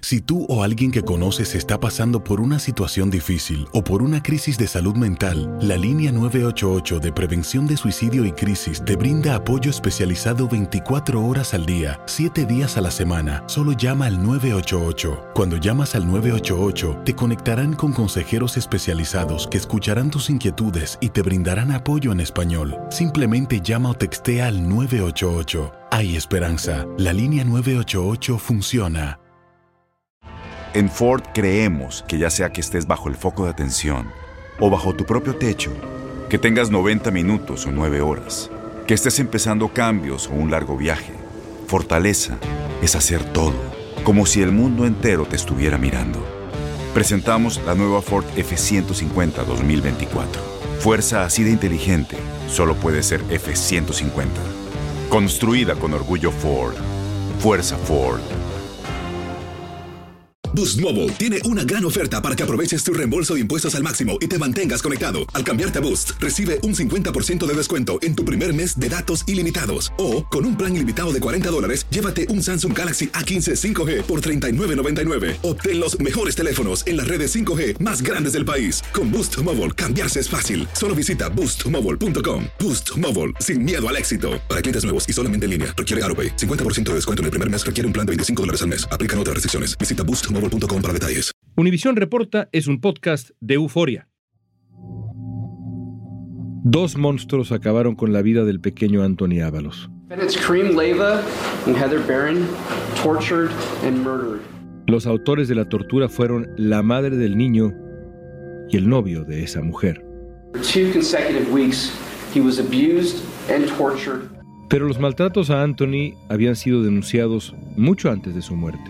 Si tú o alguien que conoces está pasando por una situación difícil o por una crisis de salud mental, la línea 988 de prevención de suicidio y crisis te brinda apoyo especializado 24 horas al día, 7 días a la semana. Solo llama al 988. Cuando llamas al 988, te conectarán con consejeros especializados que escucharán tus inquietudes y te brindarán apoyo en español. Simplemente llama o textea al 988. Hay esperanza. La línea 988 funciona. En Ford creemos que ya sea que estés bajo el foco de atención o bajo tu propio techo, que tengas 90 minutos o 9 horas, que estés empezando cambios o un largo viaje, fortaleza es hacer todo, como si el mundo entero te estuviera mirando. Presentamos la nueva Ford F-150 2024. Fuerza así de inteligente solo puede ser F-150. Construida con orgullo Ford. Fuerza Ford. Boost Mobile tiene una gran oferta para que aproveches tu reembolso de impuestos al máximo y te mantengas conectado. Al cambiarte a Boost, recibe un 50% de descuento en tu primer mes de datos ilimitados. O, con un plan ilimitado de $40, llévate un Samsung Galaxy A15 5G por $39.99. Obtén los mejores teléfonos en las redes 5G más grandes del país. Con Boost Mobile, cambiarse es fácil. Solo visita boostmobile.com. Boost Mobile, sin miedo al éxito. Para clientes nuevos y solamente en línea, requiere AroPay. 50% de descuento en el primer mes requiere un plan de $25 al mes. Aplican otras restricciones. Visita boostmobile.com para detalles. Univisión Reporta es un podcast de Euforia. Dos monstruos acabaron con la vida del pequeño Anthony Ábalos. Kareem Leiva and Heather Barron tortured and murdered. Los autores de la tortura fueron la madre del niño y el novio de esa mujer. For 2 consecutive weeks, he was abused and tortured. Pero los maltratos a Anthony habían sido denunciados mucho antes de su muerte.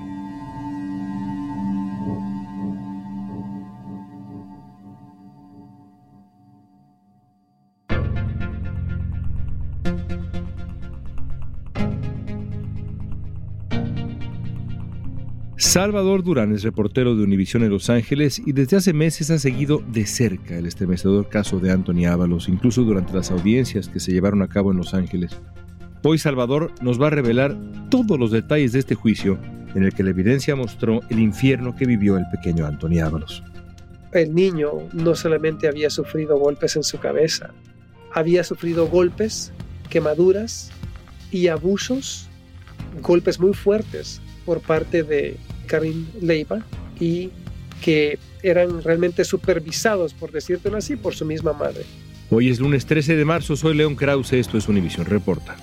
Salvador Durán es reportero de Univisión en Los Ángeles y desde hace meses ha seguido de cerca el estremecedor caso de Anthony Ábalos, incluso durante las audiencias que se llevaron a cabo en Los Ángeles. Hoy Salvador nos va a revelar todos los detalles de este juicio en el que la evidencia mostró el infierno que vivió el pequeño Anthony Ábalos. El niño no solamente había sufrido golpes en su cabeza, había sufrido golpes, quemaduras y abusos, golpes muy fuertes por parte de Kareem Leiva y que eran realmente supervisados, por decírtelo así, por su misma madre. Hoy es lunes 13 de marzo, soy León Krause, esto es Univisión Reporta.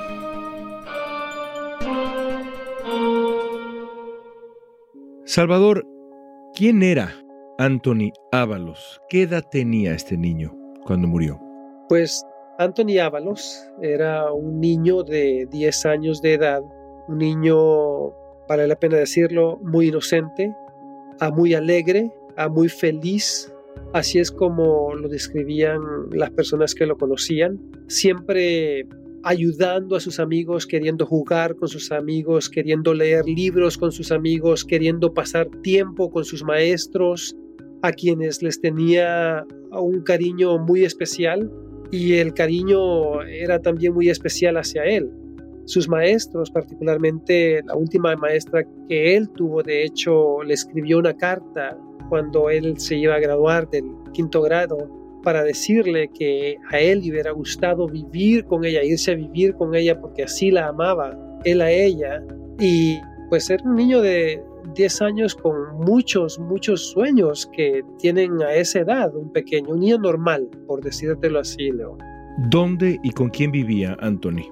Salvador, ¿quién era Anthony Ábalos? ¿Qué edad tenía este niño cuando murió? Pues Anthony Ábalos era un niño de 10 años de edad, un niño, vale la pena decirlo, muy inocente, muy alegre, muy feliz. Así es como lo describían las personas que lo conocían. Siempre ayudando a sus amigos, queriendo jugar con sus amigos, queriendo leer libros con sus amigos, queriendo pasar tiempo con sus maestros, a quienes les tenía un cariño muy especial. Y el cariño era también muy especial hacia él. Sus maestros, particularmente la última maestra que él tuvo, de hecho, le escribió una carta cuando él se iba a graduar del 5º grado para decirle que a él le hubiera gustado vivir con ella, irse a vivir con ella porque así la amaba él a ella. Y pues era un niño de 10 años con muchos sueños que tienen a esa edad, un niño normal, por decírtelo así, Leo. ¿Dónde y con quién vivía Anthony?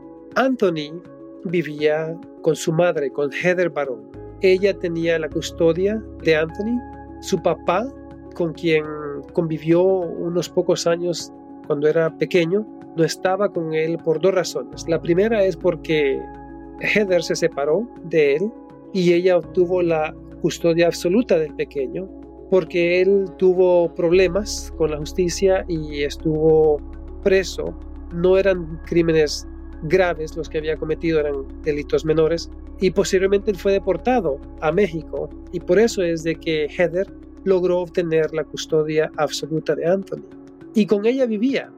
Anthony vivía con su madre, con Heather Barron. Ella tenía la custodia de Anthony. Su papá, con quien convivió unos pocos años cuando era pequeño, no estaba con él por 2 razones. La primera es porque Heather se separó de él y ella obtuvo la custodia absoluta del pequeño porque él tuvo problemas con la justicia y estuvo preso. No eran crímenes graves los que había cometido, eran delitos menores, y posteriormente él fue deportado a México, y por eso es de que Heather logró obtener la custodia absoluta de Anthony. Y con ella vivía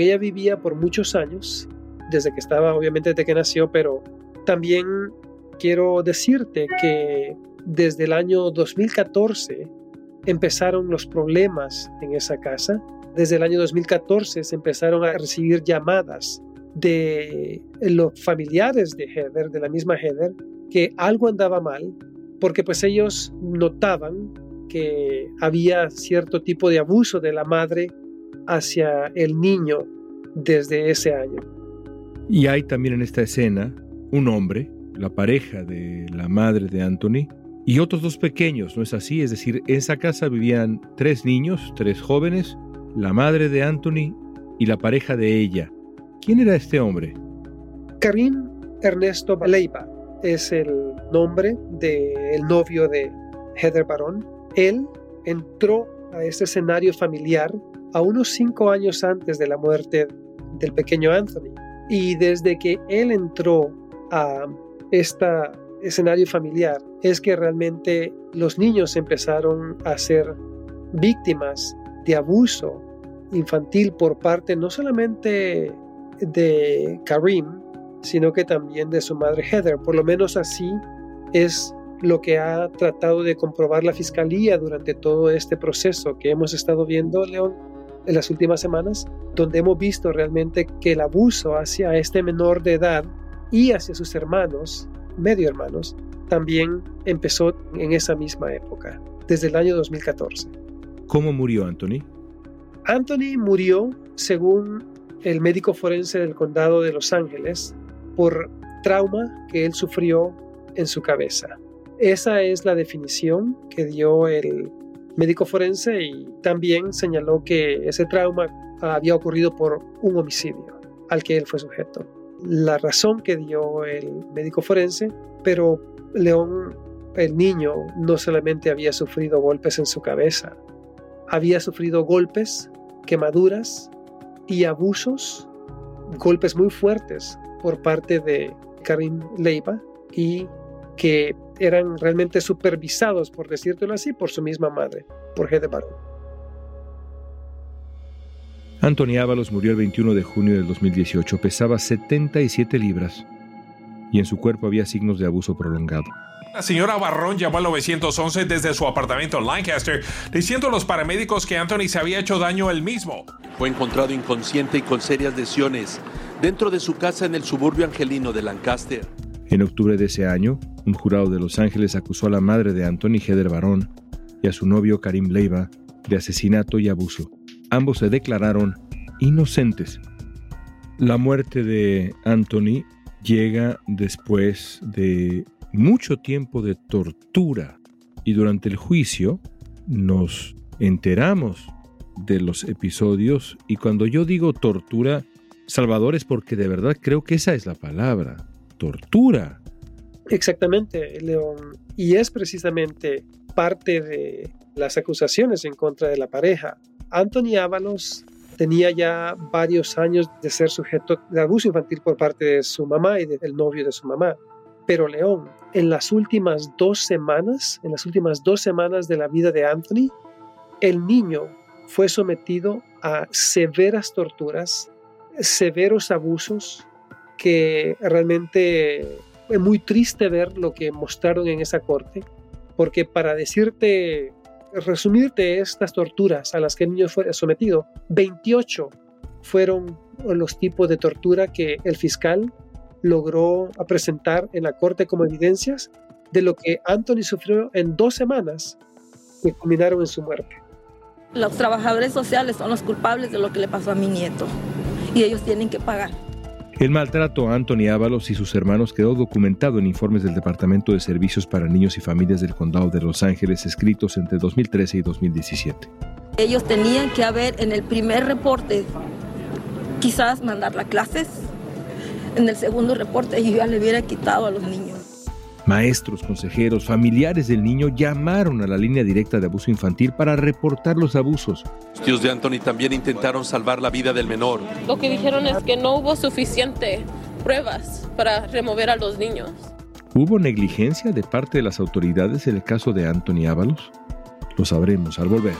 por muchos años, desde que nació, pero también quiero decirte que desde el año 2014 empezaron los problemas en esa casa. Desde el año 2014 se empezaron a recibir llamadas de los familiares de Heather, de la misma Heather, que algo andaba mal, porque pues ellos notaban que había cierto tipo de abuso de la madre hacia el niño desde ese año. Y hay también en esta escena un hombre, la pareja de la madre de Anthony, y otros dos pequeños, ¿no es así? Es decir, en esa casa vivían 3 niños, 3 jóvenes, la madre de Anthony y la pareja de ella. ¿Quién era este hombre? Karim Ernesto Leiva es el nombre del novio de Heather Barron. Él entró a este escenario familiar a unos 5 años antes de la muerte del pequeño Anthony. Y desde que él entró a este escenario familiar es que realmente los niños empezaron a ser víctimas de abuso infantil por parte no solamente de Karim, sino que también de su madre Heather. Por lo menos así es lo que ha tratado de comprobar la fiscalía durante todo este proceso que hemos estado viendo, León, en las últimas semanas, donde hemos visto realmente que el abuso hacia este menor de edad y hacia sus hermanos, medio hermanos, también empezó en esa misma época, desde el año 2014. ¿Cómo murió Anthony? Anthony murió, según el médico forense del condado de Los Ángeles, por trauma que él sufrió en su cabeza. Esa es la definición que dio el médico forense, y también señaló que ese trauma había ocurrido por un homicidio al que él fue sujeto. La razón que dio el médico forense, pero León, el niño, no solamente había sufrido golpes en su cabeza, había sufrido golpes, quemaduras y abusos, golpes muy fuertes por parte de Karim Leiva, y que eran realmente supervisados, por decírtelo así, por su misma madre, por Heather Barron. Anthony Ábalos murió el 21 de junio del 2018. Pesaba 77 libras y en su cuerpo había signos de abuso prolongado. La señora Barron llamó al 911 desde su apartamento en Lancaster, diciendo a los paramédicos que Anthony se había hecho daño él mismo. Fue encontrado inconsciente y con serias lesiones dentro de su casa en el suburbio angelino de Lancaster. En octubre de ese año, un jurado de Los Ángeles acusó a la madre de Anthony, Heather Barron, y a su novio Karim Leiva de asesinato y abuso. Ambos se declararon inocentes. La muerte de Anthony llega después de mucho tiempo de tortura, y durante el juicio nos enteramos de los episodios, y cuando yo digo tortura, Salvador, es porque de verdad creo que esa es la palabra, tortura. Exactamente, León, y es precisamente parte de las acusaciones en contra de la pareja. Anthony Ábalos tenía ya varios años de ser sujeto de abuso infantil por parte de su mamá y del novio de su mamá. Pero León, en las últimas 2 semanas de la vida de Anthony, el niño fue sometido a severas torturas, severos abusos, que realmente es muy triste ver lo que mostraron en esa corte, porque para resumirte estas torturas a las que el niño fue sometido, 28 fueron los tipos de tortura que el fiscal logró presentar en la corte como evidencias de lo que Anthony sufrió en 2 semanas que culminaron en su muerte. Los trabajadores sociales son los culpables de lo que le pasó a mi nieto y ellos tienen que pagar. El maltrato a Anthony Ábalos y sus hermanos quedó documentado en informes del Departamento de Servicios para Niños y Familias del Condado de Los Ángeles, escritos entre 2013 y 2017. Ellos tenían que haber en el primer reporte, quizás mandarla a clases. En el segundo reporte yo ya le hubiera quitado a los niños. Maestros, consejeros, familiares del niño llamaron a la línea directa de abuso infantil para reportar los abusos. Los tíos de Anthony también intentaron salvar la vida del menor. Lo que dijeron es que no hubo suficiente pruebas para remover a los niños. ¿Hubo negligencia de parte de las autoridades en el caso de Anthony Ábalos? Lo sabremos al volver.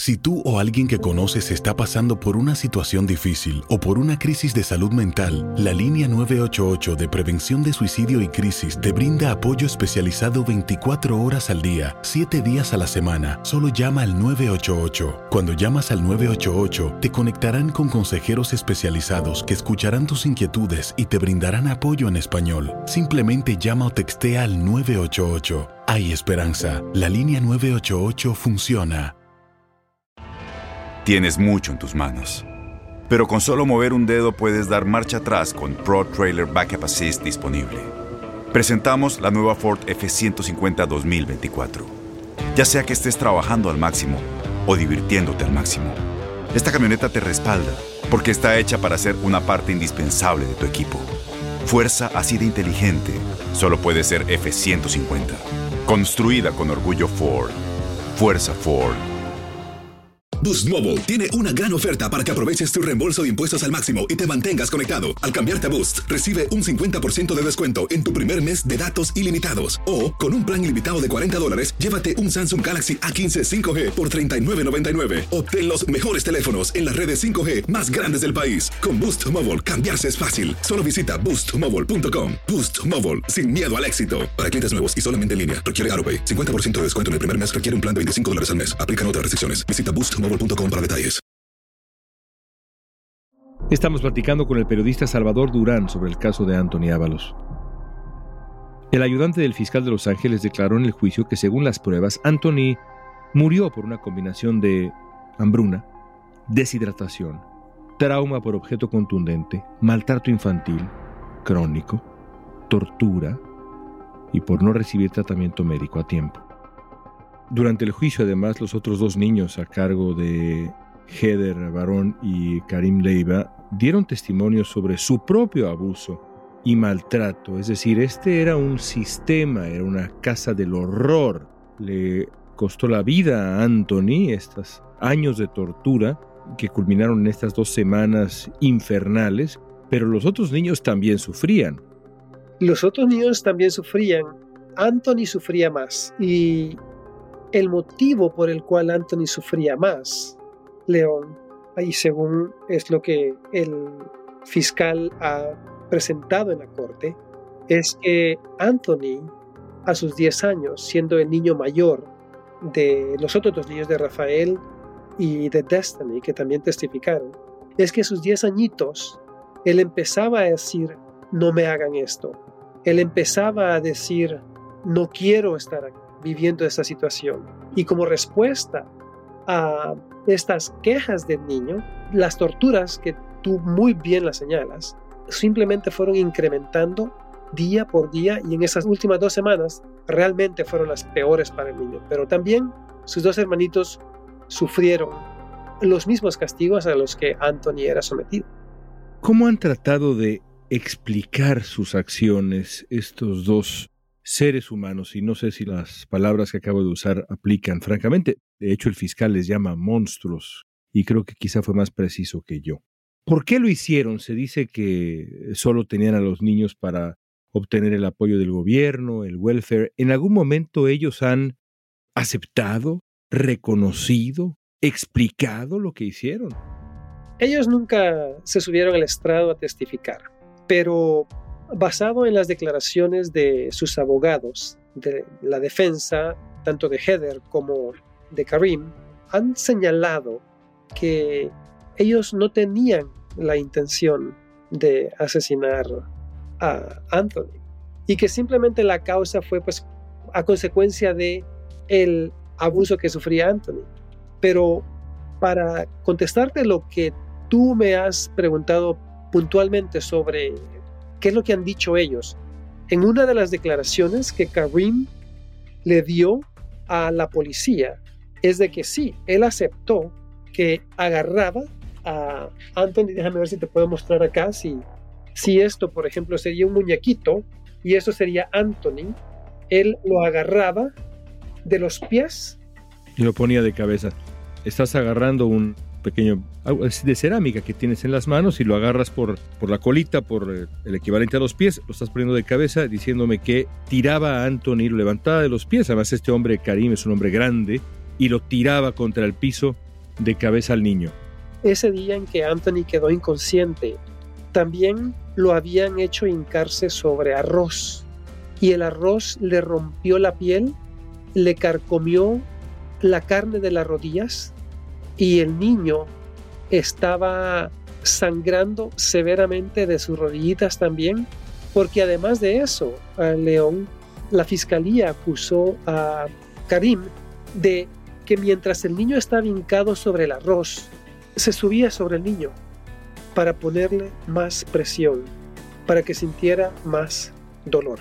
Si tú o alguien que conoces está pasando por una situación difícil o por una crisis de salud mental, la línea 988 de Prevención de Suicidio y Crisis te brinda apoyo especializado 24 horas al día, 7 días a la semana. Solo llama al 988. Cuando llamas al 988, te conectarán con consejeros especializados que escucharán tus inquietudes y te brindarán apoyo en español. Simplemente llama o textea al 988. Hay esperanza. La línea 988 funciona. Tienes mucho en tus manos, pero con solo mover un dedo puedes dar marcha atrás con Pro Trailer Backup Assist disponible. Presentamos la nueva Ford F-150 2024. Ya sea que estés trabajando al máximo o divirtiéndote al máximo, esta camioneta te respalda porque está hecha para ser una parte indispensable de tu equipo. Fuerza así de inteligente solo puede ser F-150. Construida con orgullo Ford. Fuerza Ford. Boost Mobile tiene una gran oferta para que aproveches tu reembolso de impuestos al máximo y te mantengas conectado. Al cambiarte a Boost, recibe un 50% de descuento en tu primer mes de datos ilimitados. O, con un plan ilimitado de $40, llévate un Samsung Galaxy A15 5G por $39.99. Obtén los mejores teléfonos en las redes 5G más grandes del país. Con Boost Mobile, cambiarse es fácil. Solo visita boostmobile.com. Boost Mobile, sin miedo al éxito. Para clientes nuevos y solamente en línea, requiere AutoPay. 50% de descuento en el primer mes requiere un plan de $25 al mes. Aplican otras restricciones. Visita boostmobile.com para detalles. Estamos platicando con el periodista Salvador Durán sobre el caso de Anthony Ábalos. El ayudante del fiscal de Los Ángeles declaró en el juicio que, según las pruebas, Anthony murió por una combinación de hambruna, deshidratación, trauma por objeto contundente, maltrato infantil, crónico, tortura y por no recibir tratamiento médico a tiempo. Durante el juicio, además, los otros dos niños a cargo de Heather Barón y Karim Leiva dieron testimonio sobre su propio abuso y maltrato. Es decir, este era un sistema, era una casa del horror. Le costó la vida a Anthony estos años de tortura que culminaron en estas 2 semanas infernales, pero los otros niños también sufrían. Los otros niños también sufrían. Anthony sufría más. Y el motivo por el cual Anthony sufría más, León, y según es lo que el fiscal ha presentado en la corte, es que Anthony, a sus 10 años, siendo el niño mayor de los otros 2 niños de Rafael y de Destiny, que también testificaron, es que a sus 10 añitos, él empezaba a decir, no me hagan esto. Él empezaba a decir, no quiero estar aquí, viviendo esta situación. Y como respuesta a estas quejas del niño, las torturas, que tú muy bien las señalas, simplemente fueron incrementando día por día, y en esas últimas 2 semanas realmente fueron las peores para el niño. Pero también sus 2 hermanitos sufrieron los mismos castigos a los que Anthony era sometido. ¿Cómo han tratado de explicar sus acciones estos 2 seres humanos? Y no sé si las palabras que acabo de usar aplican, francamente. De hecho, el fiscal les llama monstruos, y creo que quizá fue más preciso que yo. ¿Por qué lo hicieron? Se dice que solo tenían a los niños para obtener el apoyo del gobierno, el welfare. ¿En algún momento ellos han aceptado, reconocido, explicado lo que hicieron? Ellos nunca se subieron al estrado a testificar, pero basado en las declaraciones de sus abogados, de la defensa, tanto de Heather como de Karim, han señalado que ellos no tenían la intención de asesinar a Anthony, y que simplemente la causa fue pues a consecuencia de el abuso que sufría Anthony. Pero para contestarte lo que tú me has preguntado puntualmente sobre qué es lo que han dicho ellos, en una de las declaraciones que Karim le dio a la policía es de que sí, él aceptó que agarraba a Anthony. Déjame ver si te puedo mostrar acá, si esto, por ejemplo, sería un muñequito y esto sería Anthony. Él lo agarraba de los pies y lo ponía de cabeza. Estás agarrando un pequeño de cerámica que tienes en las manos y lo agarras por la colita, por el equivalente a los pies, lo estás poniendo de cabeza, diciéndome que tiraba a Anthony, lo levantaba de los pies. Además, este hombre, Karim, es un hombre grande, y lo tiraba contra el piso de cabeza al niño. Ese día en que Anthony quedó inconsciente, también lo habían hecho hincarse sobre arroz, y el arroz le rompió la piel, le carcomió la carne de las rodillas, y el niño estaba sangrando severamente de sus rodillitas también, porque además de eso, León, la fiscalía acusó a Karim de que mientras el niño estaba hincado sobre el arroz, se subía sobre el niño para ponerle más presión, para que sintiera más dolor.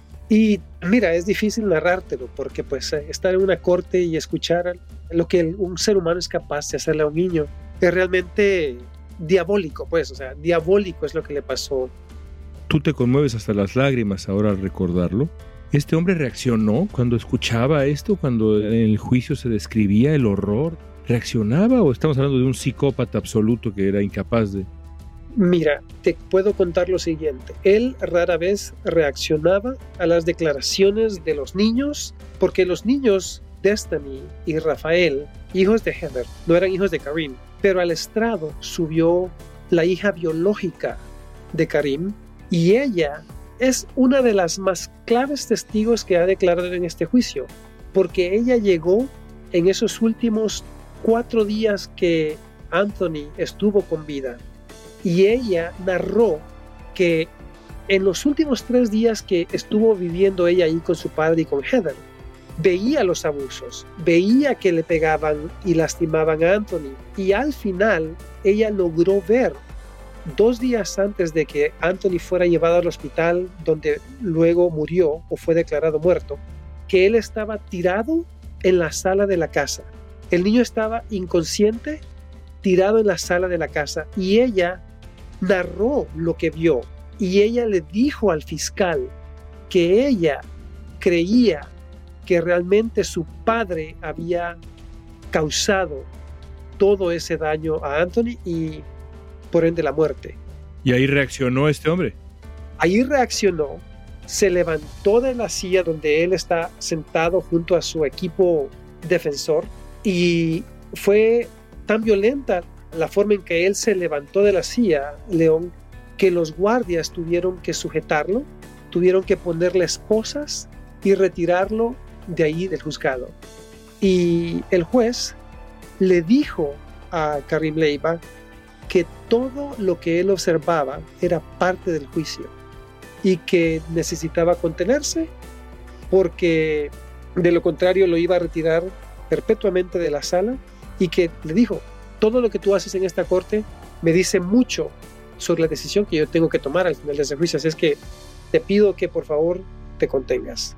Y mira, es difícil narrártelo porque pues estar en una corte y escuchar lo que un ser humano es capaz de hacerle a un niño es realmente diabólico, pues, o sea, diabólico es lo que le pasó. Tú te conmueves hasta las lágrimas ahora al recordarlo. ¿Este hombre reaccionó cuando escuchaba esto, cuando en el juicio se describía el horror? ¿Reaccionaba o estamos hablando de un psicópata absoluto que era incapaz de...? Mira, te puedo contar lo siguiente. Él rara vez reaccionaba a las declaraciones de los niños, porque los niños, Destiny y Rafael, hijos de Heather, no eran hijos de Karim, pero al estrado subió la hija biológica de Karim, y ella es una de las más claves testigos que ha declarado en este juicio, porque ella llegó en esos últimos 4 días que Anthony estuvo con vida, y ella narró que en los últimos 3 días que estuvo viviendo ella ahí con su padre y con Heather, veía los abusos, veía que le pegaban y lastimaban a Anthony, y al final ella logró ver 2 días antes de que Anthony fuera llevado al hospital donde luego murió o fue declarado muerto, que él estaba tirado en la sala de la casa. El niño estaba inconsciente, tirado en la sala de la casa, y ella narró lo que vio, y ella le dijo al fiscal que ella creía que realmente su padre había causado todo ese daño a Anthony y por ende la muerte. ¿Y ahí reaccionó este hombre? Ahí reaccionó, se levantó de la silla donde él está sentado junto a su equipo defensor, y fue tan violenta la forma en que él se levantó de la silla, León, que los guardias tuvieron que sujetarlo, tuvieron que ponerle esposas y retirarlo de ahí del juzgado. Y el juez le dijo a Karim Leiva que todo lo que él observaba era parte del juicio y que necesitaba contenerse porque de lo contrario lo iba a retirar perpetuamente de la sala, y que le dijo: todo lo que tú haces en esta corte me dice mucho sobre la decisión que yo tengo que tomar al final de ese juicio, así es que te pido que por favor te contengas.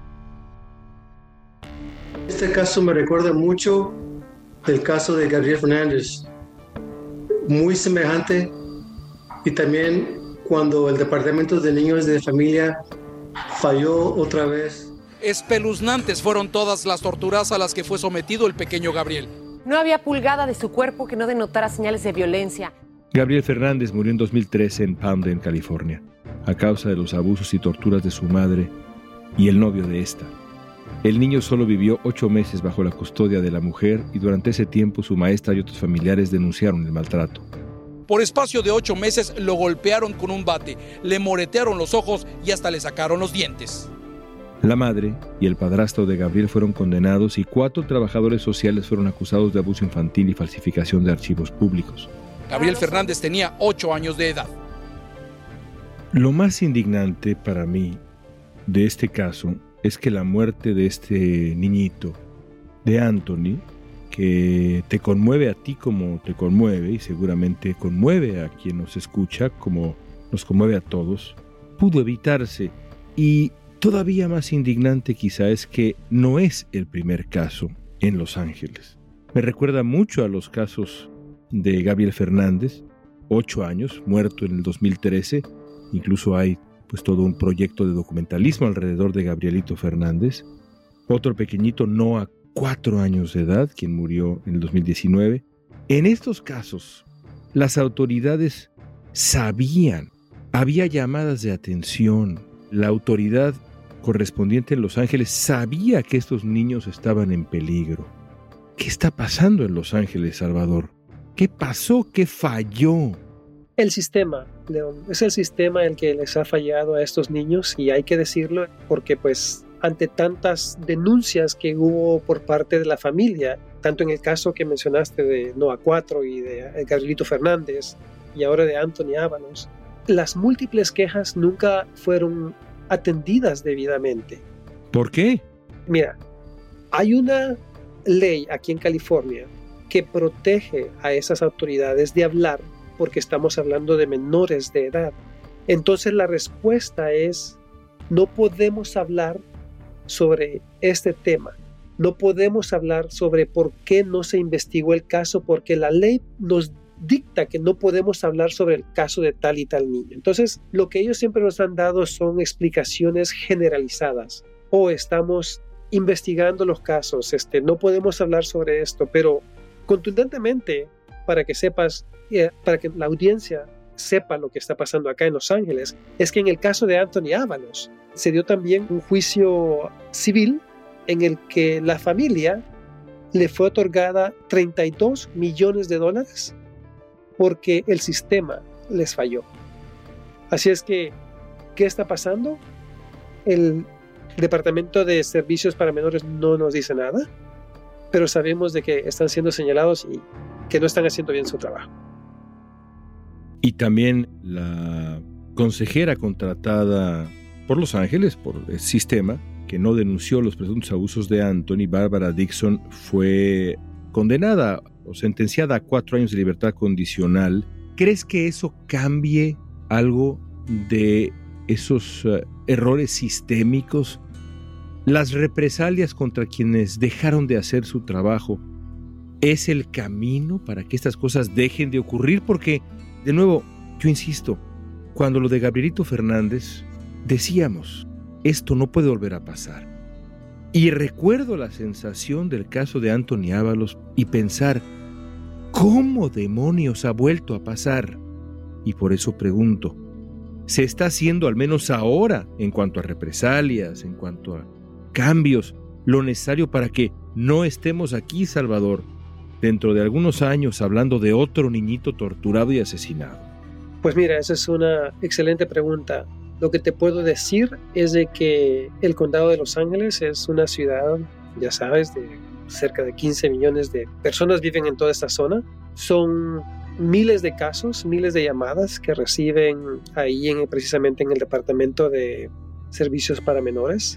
Este caso me recuerda mucho del caso de Gabriel Fernández, muy semejante, y también cuando el Departamento de Niños de Familia falló otra vez. Espeluznantes fueron todas las torturas a las que fue sometido el pequeño Gabriel. No había pulgada de su cuerpo que no denotara señales de violencia. Gabriel Fernández murió en 2013 en Palmdale, California, a causa de los abusos y torturas de su madre y el novio de esta. El niño solo vivió 8 meses bajo la custodia de la mujer, y durante ese tiempo su maestra y otros familiares denunciaron el maltrato. Por espacio de 8 meses lo golpearon con un bate, le moretearon los ojos y hasta le sacaron los dientes. La madre y el padrastro de Gabriel fueron condenados, y 4 trabajadores sociales fueron acusados de abuso infantil y falsificación de archivos públicos. Gabriel Fernández tenía 8 años de edad. Lo más indignante para mí de este caso es que la muerte de este niñito, de Anthony, que te conmueve a ti como te conmueve, y seguramente conmueve a quien nos escucha como nos conmueve a todos, pudo evitarse. Y todavía más indignante quizá es que no es el primer caso en Los Ángeles. Me recuerda mucho a los casos de Gabriel Fernández, 8 años, muerto en el 2013. Incluso hay pues todo un proyecto de documentalismo alrededor de Gabrielito Fernández. Otro pequeñito, Noah, 4 años de edad, quien murió en el 2019. En estos casos, las autoridades sabían, había llamadas de atención. La autoridad correspondiente en Los Ángeles sabía que estos niños estaban en peligro. ¿Qué está pasando en Los Ángeles, Salvador? ¿Qué pasó? ¿Qué falló? El sistema, León, es el sistema el que les ha fallado a estos niños, y hay que decirlo porque pues ante tantas denuncias que hubo por parte de la familia, tanto en el caso que mencionaste de Noah 4 y de Gabrielito Fernández y ahora de Anthony Ábalos, las múltiples quejas nunca fueron atendidas debidamente. ¿Por qué? Mira, hay una ley aquí en California que protege a esas autoridades de hablar, porque estamos hablando de menores de edad. Entonces la respuesta es: no podemos hablar sobre este tema, no podemos hablar sobre por qué no se investigó el caso, porque la ley nos dicta que no podemos hablar sobre el caso de tal y tal niño. Entonces lo que ellos siempre nos han dado son explicaciones generalizadas. Estamos investigando los casos, no podemos hablar sobre esto, pero contundentemente, para que sepas, para que la audiencia sepa lo que está pasando acá en Los Ángeles, es que en el caso de Anthony Ábalos se dio también un juicio civil en el que la familia le fue otorgada $32 millones porque el sistema les falló. Así es que, ¿qué está pasando? El Departamento de Servicios para Menores no nos dice nada, pero sabemos de que están siendo señalados y que no están haciendo bien su trabajo. Y también la consejera contratada por Los Ángeles, por el sistema, que no denunció los presuntos abusos de Anthony, Bárbara Dixon, fue condenada o sentenciada a 4 años de libertad condicional. ¿Crees que eso cambie algo de esos errores sistémicos? Las represalias contra quienes dejaron de hacer su trabajo, ¿es el camino para que estas cosas dejen de ocurrir? Porque, de nuevo, yo insisto, cuando lo de Gabrielito Fernández, decíamos, esto no puede volver a pasar. Y recuerdo la sensación del caso de Anthony Ábalos y pensar, ¿cómo demonios ha vuelto a pasar? Y por eso pregunto, ¿se está haciendo al menos ahora, en cuanto a represalias, en cuanto a cambios, lo necesario para que no estemos aquí, Salvador, dentro de algunos años hablando de otro niñito torturado y asesinado? Pues mira, esa es una excelente pregunta. Lo que te puedo decir es de que el condado de Los Ángeles es una ciudad, ya sabes, de cerca de 15 millones de personas viven en toda esta zona. Son miles de casos, miles de llamadas que reciben ahí precisamente en el Departamento de Servicios para Menores.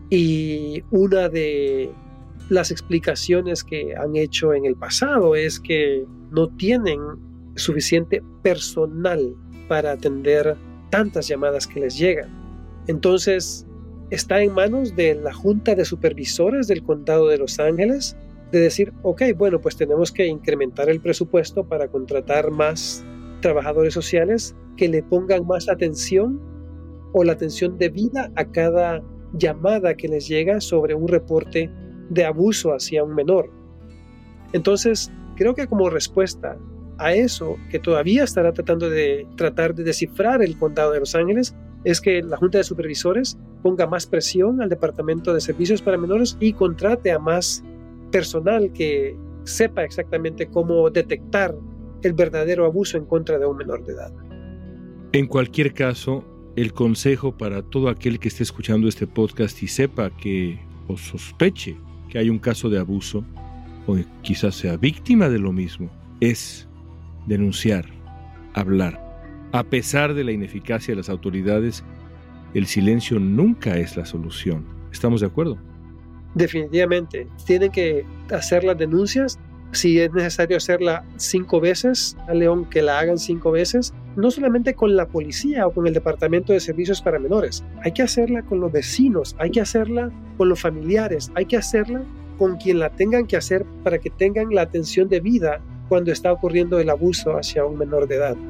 Y una de las explicaciones que han hecho en el pasado es que no tienen suficiente personal para atender tantas llamadas que les llegan. Entonces, está en manos de la Junta de Supervisores del Condado de Los Ángeles de decir, ok, bueno, pues tenemos que incrementar el presupuesto para contratar más trabajadores sociales que le pongan más atención o la atención debida a cada llamada que les llega sobre un reporte de abuso hacia un menor. Entonces, creo que como respuesta a eso, que todavía estará tratar de descifrar el Condado de Los Ángeles, es que la Junta de Supervisores ponga más presión al Departamento de Servicios para Menores y contrate a más personal que sepa exactamente cómo detectar el verdadero abuso en contra de un menor de edad. En cualquier caso, el consejo para todo aquel que esté escuchando este podcast y sepa que o sospeche que hay un caso de abuso o quizás sea víctima de lo mismo, es denunciar, hablar. A pesar de la ineficacia de las autoridades, el silencio nunca es la solución. ¿Estamos de acuerdo? Definitivamente. Tienen que hacer las denuncias. Si es necesario hacerla 5 veces, a León, que la hagan 5 veces, no solamente con la policía o con el Departamento de Servicios para Menores. Hay que hacerla con los vecinos, hay que hacerla con los familiares, hay que hacerla con quien la tengan que hacer para que tengan la atención debida cuando está ocurriendo el abuso hacia un menor de edad.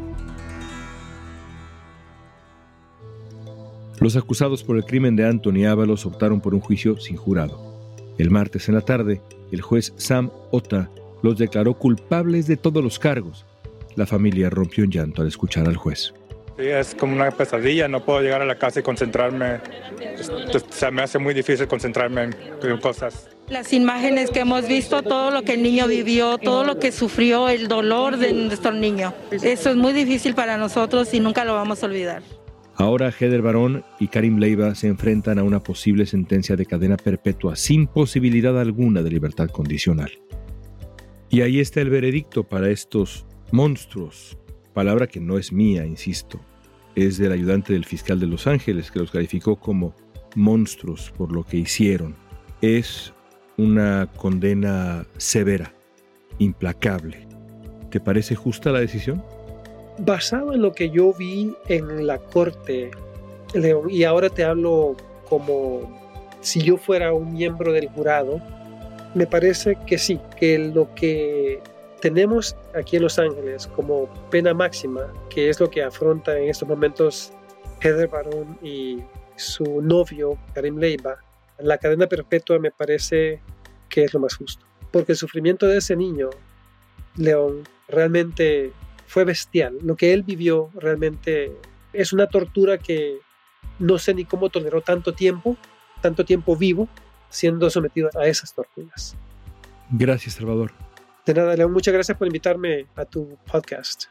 Los acusados por el crimen de Anthony Ábalos optaron por un juicio sin jurado. El martes en la tarde, el juez Sam Ota los declaró culpables de todos los cargos. La familia rompió en llanto al escuchar al juez. Sí, es como una pesadilla, no puedo llegar a la casa y concentrarme. Se me hace muy difícil concentrarme en cosas. Las imágenes que hemos visto, todo lo que el niño vivió, todo lo que sufrió, el dolor de nuestro niño. Eso es muy difícil para nosotros y nunca lo vamos a olvidar. Ahora Heather Barón y Karim Leiva se enfrentan a una posible sentencia de cadena perpetua sin posibilidad alguna de libertad condicional. Y ahí está el veredicto para estos monstruos. Palabra que no es mía, insisto. Es del ayudante del fiscal de Los Ángeles, que los calificó como monstruos por lo que hicieron. Es una condena severa, implacable. ¿Te parece justa la decisión? Basado en lo que yo vi en la corte, León, y ahora te hablo como si yo fuera un miembro del jurado, me parece que sí, que lo que tenemos aquí en Los Ángeles como pena máxima, que es lo que afronta en estos momentos Heather Barón y su novio Karim Leiva, la cadena perpetua me parece que es lo más justo. Porque el sufrimiento de ese niño, León, realmente fue bestial. Lo que él vivió realmente es una tortura que no sé ni cómo toleró tanto tiempo vivo, siendo sometido a esas torturas. Gracias, Salvador. De nada, León, muchas gracias por invitarme a tu podcast.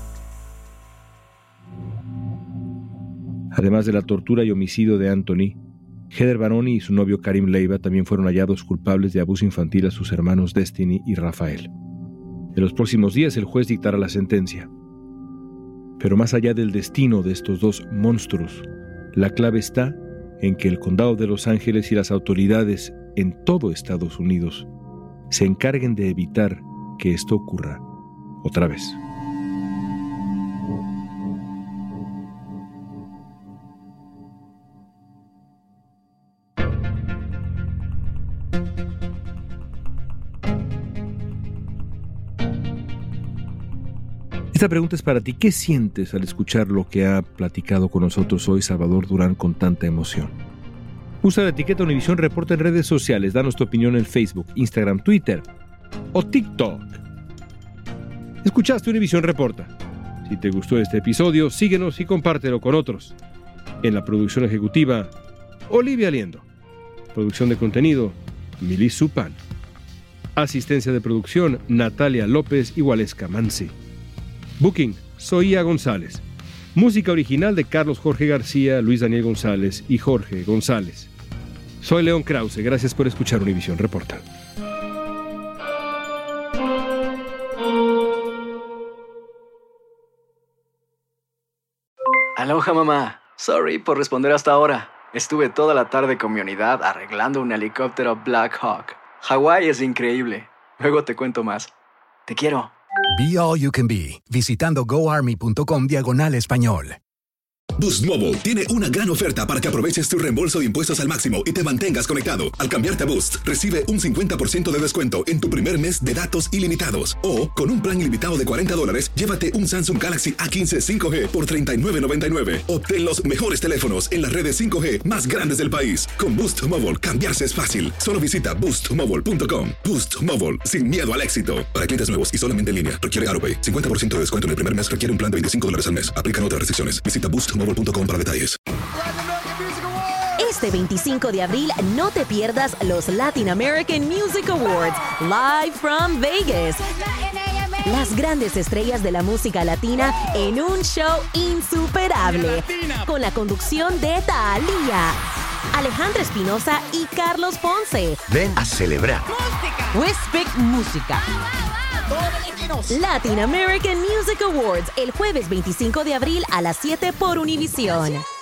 Además de la tortura y homicidio de Anthony, Heather Barón y su novio Karim Leiva también fueron hallados culpables de abuso infantil a sus hermanos Destiny y Rafael. En los próximos días el juez dictará la sentencia. Pero más allá del destino de estos dos monstruos, la clave está en que el condado de Los Ángeles y las autoridades en todo Estados Unidos se encarguen de evitar que esto ocurra otra vez. Esta pregunta es para ti. ¿Qué sientes al escuchar lo que ha platicado con nosotros hoy Salvador Durán con tanta emoción? Usa la etiqueta Univisión Reporta en redes sociales. Danos tu opinión en Facebook, Instagram, Twitter o TikTok. Escuchaste Univisión Reporta. Si te gustó este episodio, síguenos y compártelo con otros. En la producción ejecutiva, Olivia Liendo. Producción de contenido, Mili Supan. Asistencia de producción, Natalia López y Waleska Mansi. Booking, Zoía González. Música original de Carlos Jorge García, Luis Daniel González y Jorge González. Soy León Krause, gracias por escuchar Univisión Reporta. Aloha, mamá. Sorry por responder hasta ahora. Estuve toda la tarde con mi unidad arreglando un helicóptero Black Hawk. Hawái es increíble. Luego te cuento más. Te quiero. Be All You Can Be, visitando goarmy.com/español. Boost Mobile tiene una gran oferta para que aproveches tu reembolso de impuestos al máximo y te mantengas conectado. Al cambiarte a Boost, recibe un 50% de descuento en tu primer mes de datos ilimitados. O, con un plan ilimitado de $40, llévate un Samsung Galaxy A15 5G por $39.99. Obtén los mejores teléfonos en las redes 5G más grandes del país. Con Boost Mobile, cambiarse es fácil. Solo visita boostmobile.com. Boost Mobile, sin miedo al éxito. Para clientes nuevos y solamente en línea, requiere AroPay. 50% de descuento en el primer mes requiere un plan de $25 al mes. Aplican otras restricciones. Visita boostmobile.com para detalles. Este 25 de abril no te pierdas los Latin American Music Awards live from Vegas. Las grandes estrellas de la música latina en un show insuperable con la conducción de Thalía, Alejandra Espinosa y Carlos Ponce. Ven a celebrar. Westpick Música. Latin American Music Awards el jueves 25 de abril a las 7 por Univisión.